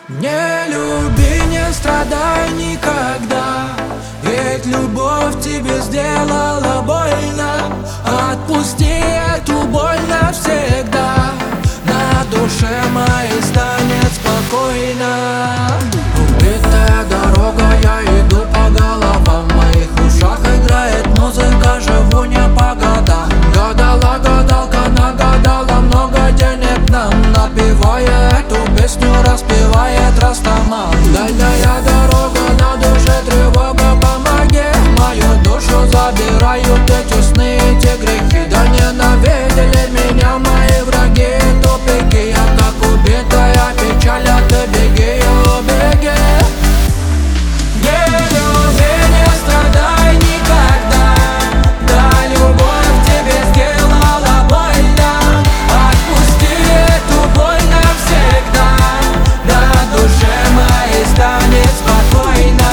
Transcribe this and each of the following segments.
Не люби, не страдай никогда, ведь любовь тебе сделала больно. Отпусти эту боль навсегда, на душе моей станет спокойно. Убитая дорога, я иду по головам, в моих ушах играет музыка, живу не по годам. Гадала гадалка, нагадала много денег нам, напевая эту песню, распевает Растаман. Дальняя дорога, на душе тревога, помоги. Мою душу забирают эти сны, эти грехи. Да ненавидели меня мои враги, тупики. Я как убитая печаль, а ты беги, беги. Не люби, не страдай никогда, да любовь тебе сделала больно. Отпусти эту боль навсегда, на душе моей станет спокойно.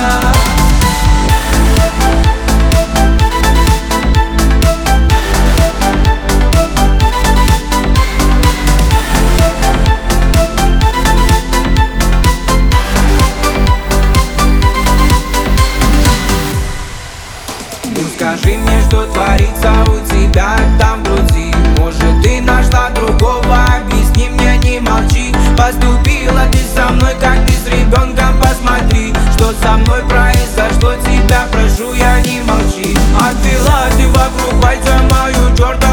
Ну скажи мне, что творится у тебя там в груди. Может, ты нашла другого, объясни мне, не молчи. Поступила ты со мной, как ты с ребенком, посмотри, что со мной произошло, тебя прошу, я не молчи. Обвела ты вокруг пальца мою чертову